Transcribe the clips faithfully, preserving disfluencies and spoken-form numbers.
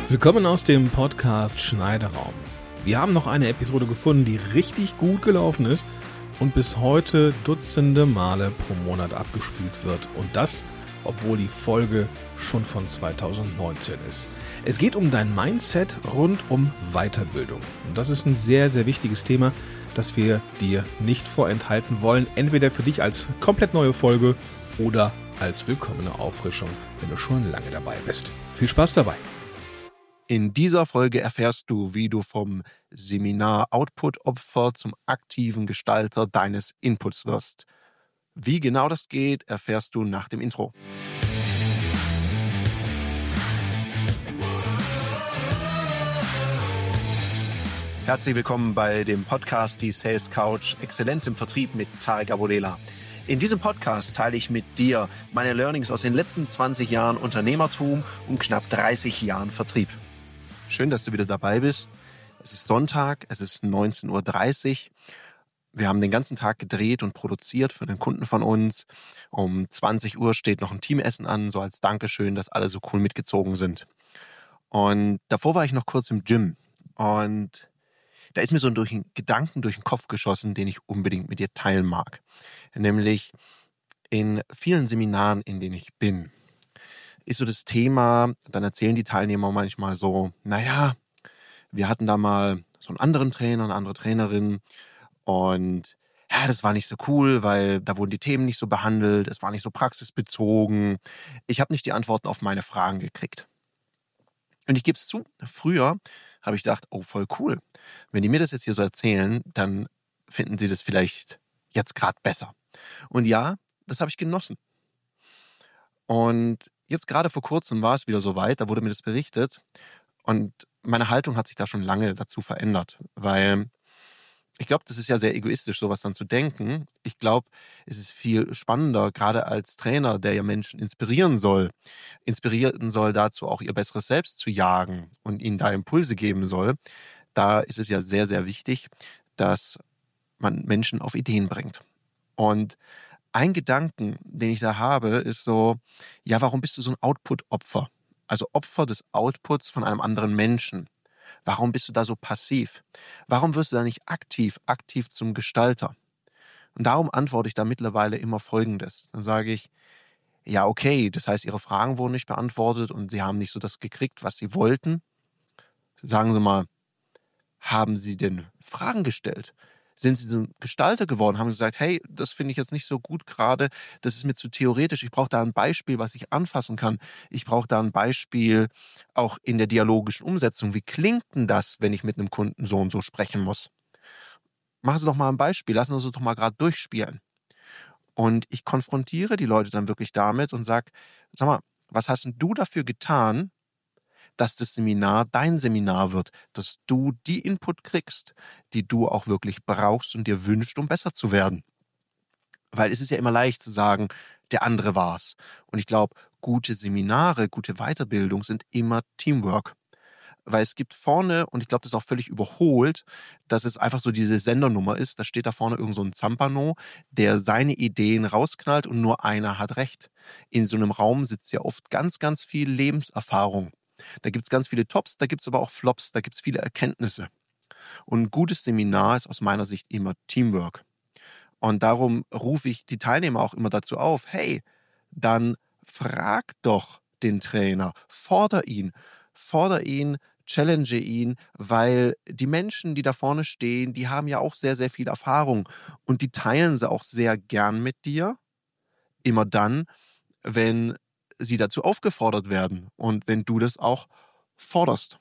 Willkommen aus dem Podcast Schneiderraum. Wir haben noch eine Episode gefunden, die richtig gut gelaufen ist und bis heute Dutzende Male pro Monat abgespielt wird. Und das, obwohl die Folge schon von zweitausendneunzehn ist. Es geht um dein Mindset rund um Weiterbildung. Und das ist ein sehr, sehr wichtiges Thema, das wir dir nicht vorenthalten wollen. Entweder für dich als komplett neue Folge oder als willkommene Auffrischung, wenn du schon lange dabei bist. Viel Spaß dabei! In dieser Folge erfährst du, wie du vom Seminar-Output-Opfer zum aktiven Gestalter deines Inputs wirst. Wie genau das geht, erfährst du nach dem Intro. Herzlich willkommen bei dem Podcast Die Sales Couch Exzellenz im Vertrieb mit Tarek Abodela. In diesem Podcast teile ich mit dir meine Learnings aus den letzten zwanzig Jahren Unternehmertum und knapp dreißig Jahren Vertrieb. Schön, dass du wieder dabei bist. Es ist Sonntag, es ist neunzehn Uhr dreißig. Wir haben den ganzen Tag gedreht und produziert für einen Kunden von uns. Um zwanzig Uhr steht noch ein Teamessen an, so als Dankeschön, dass alle so cool mitgezogen sind. Und davor war ich noch kurz im Gym. Und da ist mir so durch einen Gedanken durch den Kopf geschossen, den ich unbedingt mit dir teilen mag. Nämlich in vielen Seminaren, in denen ich bin, ist so das Thema, dann erzählen die Teilnehmer manchmal so, naja, wir hatten da mal so einen anderen Trainer, eine andere Trainerin und ja, das war nicht so cool, weil da wurden die Themen nicht so behandelt, es war nicht so praxisbezogen. Ich habe nicht die Antworten auf meine Fragen gekriegt. Und ich gebe es zu, früher habe ich gedacht, oh, voll cool. Wenn die mir das jetzt hier so erzählen, dann finden sie das vielleicht jetzt gerade besser. Und ja, das habe ich genossen. Und jetzt gerade vor kurzem war es wieder soweit, da wurde mir das berichtet und meine Haltung hat sich da schon lange dazu verändert, weil ich glaube, das ist ja sehr egoistisch, sowas dann zu denken. Ich glaube, es ist viel spannender, gerade als Trainer, der ja Menschen inspirieren soll, inspirieren soll dazu auch ihr besseres Selbst zu jagen und ihnen da Impulse geben soll. Da ist es ja sehr, sehr wichtig, dass man Menschen auf Ideen bringt. Und ein Gedanken, den ich da habe, ist so, ja, warum bist du so ein Output-Opfer? Also Opfer des Outputs von einem anderen Menschen. Warum bist du da so passiv? Warum wirst du da nicht aktiv, aktiv zum Gestalter? Und darum antworte ich da mittlerweile immer Folgendes. Dann sage ich, ja, okay, das heißt, ihre Fragen wurden nicht beantwortet und sie haben nicht so das gekriegt, was sie wollten. Sagen Sie mal, haben Sie denn Fragen gestellt? Sind sie so ein Gestalter geworden, haben gesagt, hey, das finde ich jetzt nicht so gut gerade, das ist mir zu theoretisch, ich brauche da ein Beispiel, was ich anfassen kann. Ich brauche da ein Beispiel auch in der dialogischen Umsetzung. Wie klingt denn das, wenn ich mit einem Kunden so und so sprechen muss? Machen Sie doch mal ein Beispiel, lassen Sie uns doch mal gerade durchspielen. Und ich konfrontiere die Leute dann wirklich damit und sage, sag mal, was hast denn du dafür getan, dass das Seminar dein Seminar wird, dass du die Input kriegst, die du auch wirklich brauchst und dir wünschst, um besser zu werden. Weil es ist ja immer leicht zu sagen, der andere war's. Und ich glaube, gute Seminare, gute Weiterbildung sind immer Teamwork. Weil es gibt vorne, und ich glaube, das ist auch völlig überholt, dass es einfach so diese Sendernummer ist, da steht da vorne irgend so ein Zampano, der seine Ideen rausknallt und nur einer hat recht. In so einem Raum sitzt ja oft ganz, ganz viel Lebenserfahrung. Da gibt es ganz viele Tops, da gibt es aber auch Flops, da gibt es viele Erkenntnisse. Und ein gutes Seminar ist aus meiner Sicht immer Teamwork. Und darum rufe ich die Teilnehmer auch immer dazu auf, hey, dann frag doch den Trainer, forder ihn, forder ihn, challenge ihn, weil die Menschen, die da vorne stehen, die haben ja auch sehr, sehr viel Erfahrung und die teilen sie auch sehr gern mit dir, immer dann, wenn sie dazu aufgefordert werden und wenn du das auch forderst.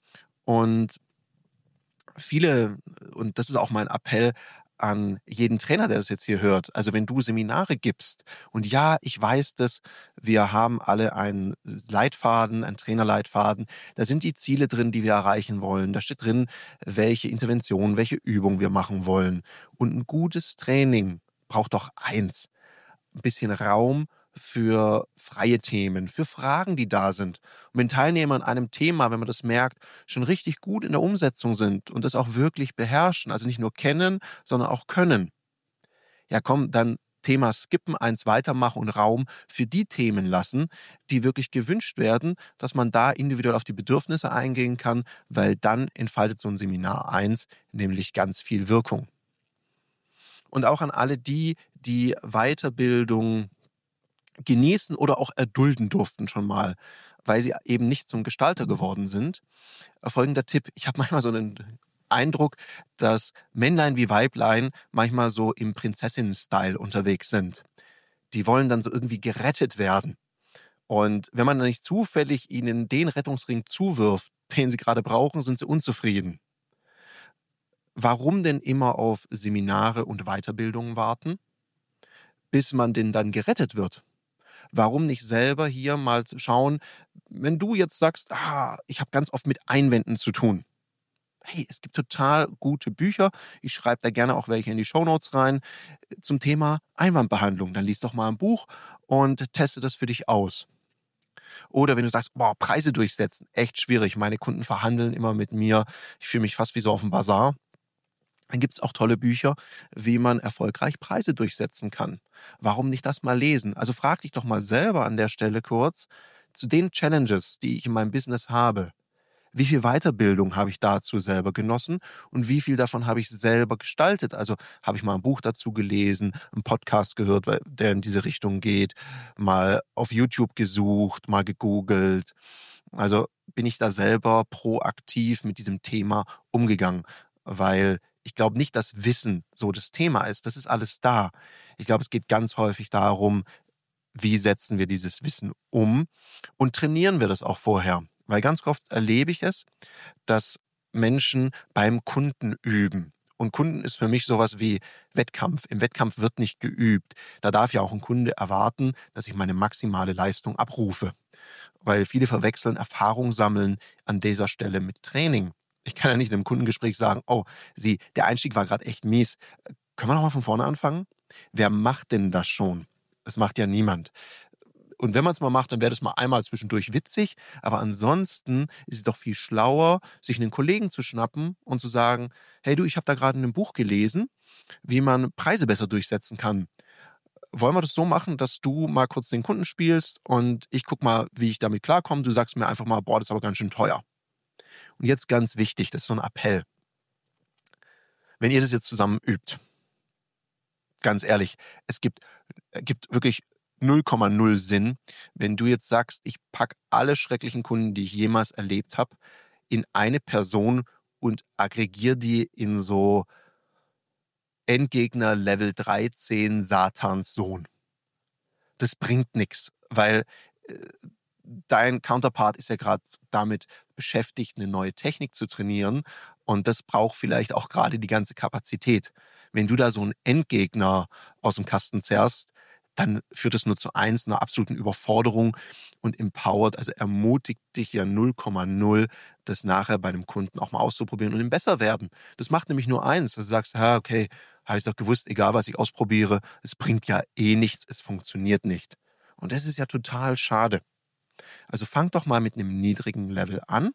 Und viele, und das ist auch mein Appell an jeden Trainer, der das jetzt hier hört, also wenn du Seminare gibst, und ja, ich weiß das, wir haben alle einen Leitfaden, einen Trainerleitfaden, da sind die Ziele drin, die wir erreichen wollen, da steht drin, welche Intervention, welche Übung wir machen wollen. Und ein gutes Training braucht doch eins, ein bisschen Raum für freie Themen, für Fragen, die da sind. Und wenn Teilnehmer in einem Thema, wenn man das merkt, schon richtig gut in der Umsetzung sind und das auch wirklich beherrschen, also nicht nur kennen, sondern auch können, ja komm, dann Thema skippen, eins weitermachen und Raum für die Themen lassen, die wirklich gewünscht werden, dass man da individuell auf die Bedürfnisse eingehen kann, weil dann entfaltet so ein Seminar eins nämlich ganz viel Wirkung. Und auch an alle die, die Weiterbildung genießen oder auch erdulden durften schon mal, weil sie eben nicht zum Gestalter geworden sind. Folgender Tipp: Ich habe manchmal so einen Eindruck, dass Männlein wie Weiblein manchmal so im Prinzessinnen-Style unterwegs sind. Die wollen dann so irgendwie gerettet werden. Und wenn man dann nicht zufällig ihnen den Rettungsring zuwirft, den sie gerade brauchen, sind sie unzufrieden. Warum denn immer auf Seminare und Weiterbildungen warten, bis man denn dann gerettet wird? Warum nicht selber hier mal schauen, wenn du jetzt sagst, ah, ich habe ganz oft mit Einwänden zu tun. Hey, es gibt total gute Bücher. Ich schreibe da gerne auch welche in die Shownotes rein zum Thema Einwandbehandlung. Dann lies doch mal ein Buch und teste das für dich aus. Oder wenn du sagst, boah, Preise durchsetzen, echt schwierig. Meine Kunden verhandeln immer mit mir. Ich fühle mich fast wie so auf dem Bazar. Dann gibt es auch tolle Bücher, wie man erfolgreich Preise durchsetzen kann. Warum nicht das mal lesen? Also frag dich doch mal selber an der Stelle kurz zu den Challenges, die ich in meinem Business habe. Wie viel Weiterbildung habe ich dazu selber genossen und wie viel davon habe ich selber gestaltet? Also habe ich mal ein Buch dazu gelesen, einen Podcast gehört, der in diese Richtung geht, mal auf YouTube gesucht, mal gegoogelt. Also bin ich da selber proaktiv mit diesem Thema umgegangen, weil ich glaube nicht, dass Wissen so das Thema ist. Das ist alles da. Ich glaube, es geht ganz häufig darum, wie setzen wir dieses Wissen um und trainieren wir das auch vorher. Weil ganz oft erlebe ich es, dass Menschen beim Kunden üben. Und Kunden ist für mich sowas wie Wettkampf. Im Wettkampf wird nicht geübt. Da darf ja auch ein Kunde erwarten, dass ich meine maximale Leistung abrufe. Weil viele verwechseln Erfahrung sammeln an dieser Stelle mit Training. Ich kann ja nicht in einem Kundengespräch sagen, oh, Sie, der Einstieg war gerade echt mies. Können wir noch mal von vorne anfangen? Wer macht denn das schon? Das macht ja niemand. Und wenn man es mal macht, dann wäre das mal einmal zwischendurch witzig. Aber ansonsten ist es doch viel schlauer, sich einen Kollegen zu schnappen und zu sagen, hey du, ich habe da gerade in einem Buch gelesen, wie man Preise besser durchsetzen kann. Wollen wir das so machen, dass du mal kurz den Kunden spielst und ich gucke mal, wie ich damit klarkomme. Du sagst mir einfach mal, boah, das ist aber ganz schön teuer. Und jetzt ganz wichtig, das ist so ein Appell. Wenn ihr das jetzt zusammen übt, ganz ehrlich, es gibt, gibt wirklich null Komma null Sinn, wenn du jetzt sagst, ich packe alle schrecklichen Kunden, die ich jemals erlebt habe, in eine Person und aggregiere die in so Endgegner Level dreizehn Satans Sohn. Das bringt nichts, weil äh, dein Counterpart ist ja gerade damit beschäftigt, eine neue Technik zu trainieren und das braucht vielleicht auch gerade die ganze Kapazität. Wenn du da so einen Endgegner aus dem Kasten zerrst, dann führt es nur zu eins, einer absoluten Überforderung und empowert, also ermutigt dich ja null Komma null, das nachher bei einem Kunden auch mal auszuprobieren und ihm besser werden. Das macht nämlich nur eins, dass du sagst, ja, okay, habe ich doch gewusst, egal was ich ausprobiere, es bringt ja eh nichts, es funktioniert nicht. Und das ist ja total schade. Also fangt doch mal mit einem niedrigen Level an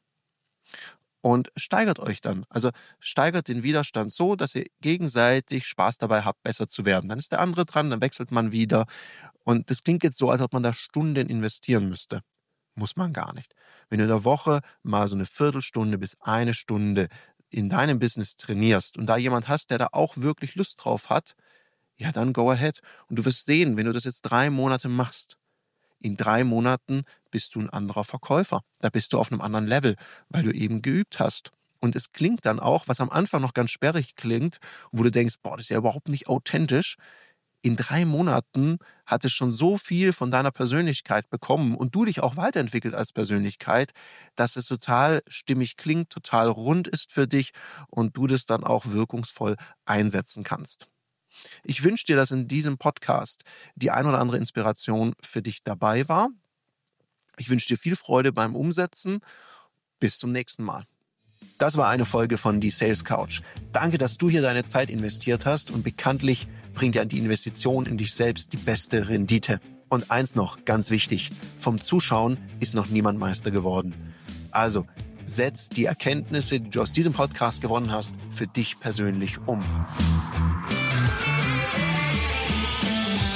und steigert euch dann. Also steigert den Widerstand so, dass ihr gegenseitig Spaß dabei habt, besser zu werden. Dann ist der andere dran, dann wechselt man wieder. Und das klingt jetzt so, als ob man da Stunden investieren müsste. Muss man gar nicht. Wenn du in der Woche mal so eine Viertelstunde bis eine Stunde in deinem Business trainierst und da jemand hast, der da auch wirklich Lust drauf hat, ja, dann go ahead. Und du wirst sehen, wenn du das jetzt drei Monate machst, in drei Monaten bist du ein anderer Verkäufer. Da bist du auf einem anderen Level, weil du eben geübt hast. Und es klingt dann auch, was am Anfang noch ganz sperrig klingt, wo du denkst, boah, das ist ja überhaupt nicht authentisch. In drei Monaten hat es schon so viel von deiner Persönlichkeit bekommen und du dich auch weiterentwickelt als Persönlichkeit, dass es total stimmig klingt, total rund ist für dich und du das dann auch wirkungsvoll einsetzen kannst. Ich wünsche dir, dass in diesem Podcast die ein oder andere Inspiration für dich dabei war. Ich wünsche dir viel Freude beim Umsetzen. Bis zum nächsten Mal. Das war eine Folge von Die Sales Couch. Danke, dass du hier deine Zeit investiert hast und bekanntlich bringt ja die Investition in dich selbst die beste Rendite. Und eins noch, ganz wichtig, vom Zuschauen ist noch niemand Meister geworden. Also, setz die Erkenntnisse, die du aus diesem Podcast gewonnen hast, für dich persönlich um.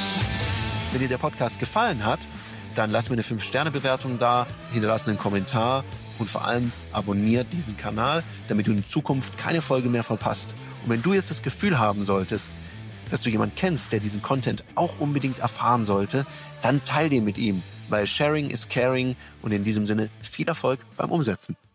Wenn dir der Podcast gefallen hat, dann lass mir eine fünf Sterne Bewertung da, hinterlass einen Kommentar und vor allem abonniert diesen Kanal, damit du in Zukunft keine Folge mehr verpasst. Und wenn du jetzt das Gefühl haben solltest, dass du jemanden kennst, der diesen Content auch unbedingt erfahren sollte, dann teil den mit ihm, weil Sharing is Caring und in diesem Sinne viel Erfolg beim Umsetzen.